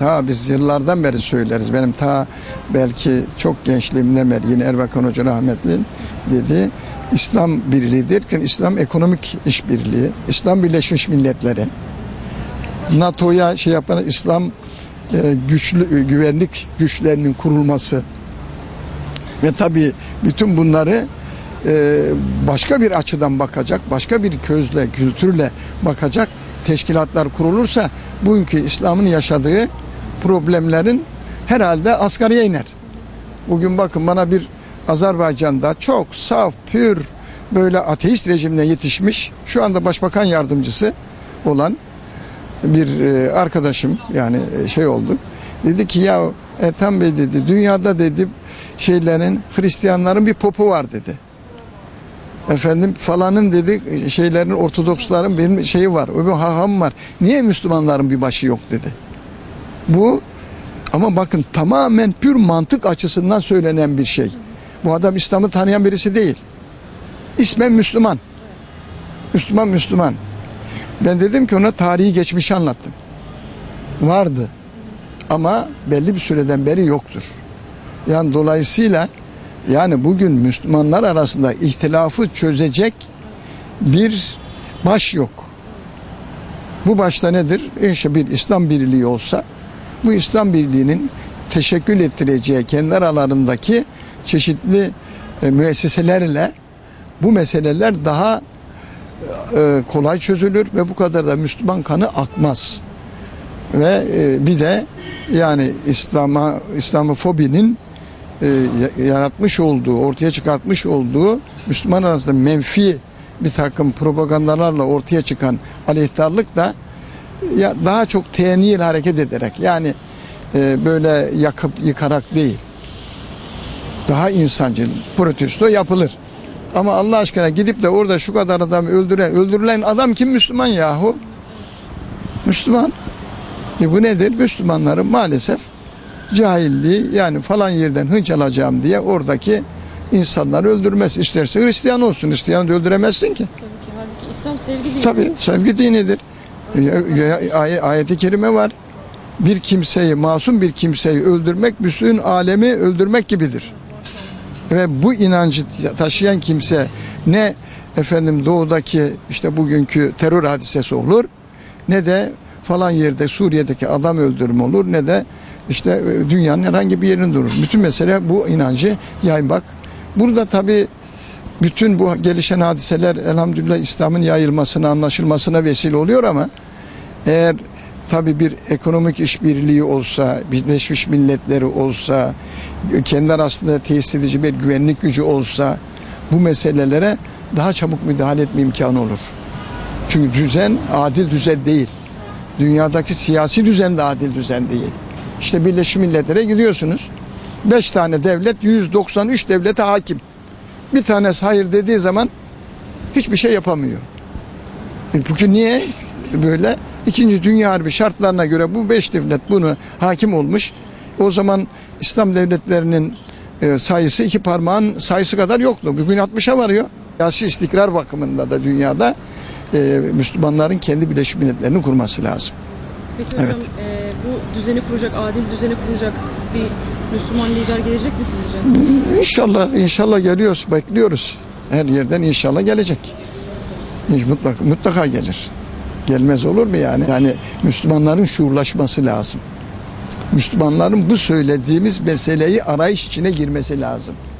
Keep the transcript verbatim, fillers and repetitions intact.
ta biz yıllardan beri söyleriz. Benim ta belki çok gençliğimden beri yine Erbakan Hoca rahmetli dedi. İslam birliği derken İslam ekonomik işbirliği, İslam Birleşmiş Milletleri, NATO'ya şey yapan İslam e, güçlü güvenlik güçlerinin kurulması ve tabii bütün bunları e, başka bir açıdan bakacak, başka bir közle, kültürle bakacak teşkilatlar kurulursa bugünkü İslam'ın yaşadığı problemlerin herhalde asgariye iner. Bugün bakın bana bir Azerbaycan'da çok saf, pür, böyle ateist rejimine yetişmiş, şu anda başbakan yardımcısı olan bir arkadaşım yani şey oldu. Dedi ki ya Ertan Bey dedi, dünyada dedi şeylerin, Hristiyanların bir popu var dedi. Efendim falanın dedi şeylerin, Ortodoksların benim şeyi var, öbür haham var. Niye Müslümanların bir başı yok dedi. Bu ama bakın tamamen pür mantık açısından söylenen bir şey. Bu adam İslam'ı tanıyan birisi değil. İsmen Müslüman. Müslüman Müslüman. Ben dedim ki ona tarihi geçmişi anlattım. Vardı. Ama belli bir süreden beri yoktur. Yani dolayısıyla yani bugün Müslümanlar arasında ihtilafı çözecek bir baş yok. Bu başta nedir? İşte bir İslam birliği olsa, bu İslam birliğinin teşekkül ettireceği kendi aralarındaki çeşitli e, müesseselerle bu meseleler daha e, kolay çözülür ve bu kadar da Müslüman kanı akmaz. Ve e, bir de yani İslam'a, İslamofobinin e, yaratmış olduğu, ortaya çıkartmış olduğu Müslüman arasında menfi bir takım propagandalarla ortaya çıkan aleyhtarlık da ya daha çok teğnil hareket ederek yani e, böyle yakıp yıkarak değil, daha insancıl protesto yapılır. Ama Allah aşkına gidip de orada şu kadar adam öldüren, öldürülen adam kim? Müslüman yahu. Müslüman. E bu nedir? Müslümanların maalesef cahilliği, yani falan yerden hınç alacağım diye oradaki insanları öldürmez. İsterse Hristiyan olsun. Hristiyanı da öldüremezsin ki. Tabii ki. Halbuki İslam sevgi dini. Tabii sevgi dinidir. Ay ayet-i kerime var. Bir kimseyi, masum bir kimseyi öldürmek, bütün alemi öldürmek gibidir. Ve bu inancı taşıyan kimse ne efendim doğudaki işte bugünkü terör hadisesi olur, ne de falan yerde Suriye'deki adam öldürme olur, ne de işte dünyanın herhangi bir yerinde durur. Bütün mesele bu inancı yaymak. Burada tabii bütün bu gelişen hadiseler elhamdülillah İslam'ın yayılmasına, anlaşılmasına vesile oluyor ama eğer tabii bir ekonomik işbirliği olsa, Birleşmiş Milletleri olsa, kendi arasında tesis edici bir güvenlik gücü olsa bu meselelere daha çabuk müdahale etme imkanı olur. Çünkü düzen adil düzen değil. Dünyadaki siyasi düzen de adil düzen değil. İşte Birleşmiş Milletler'e gidiyorsunuz. Beş tane devlet, yüz doksan üç devlete hakim. Bir tanesi hayır dediği zaman hiçbir şey yapamıyor. Çünkü niye böyle? İkinci Dünya Harbi şartlarına göre bu beş devlet bunu hakim olmuş. O zaman İslam devletlerinin e, sayısı iki parmağın sayısı kadar yoktu. Bugün altmışa varıyor. Siyasi istikrar bakımında da dünyada e, Müslümanların kendi Birleşmiş Milletlerini kurması lazım. Peki hocam evet. e, bu düzeni kuracak, adil düzeni kuracak bir Müslüman lider gelecek mi sizce? İnşallah, inşallah geliyoruz, bekliyoruz. Her yerden inşallah gelecek. Mutlaka, mutlaka gelir. Gelmez olur mu yani? Yani Müslümanların şuurlaşması lazım. Müslümanların bu söylediğimiz meseleyi arayış içine girmesi lazım.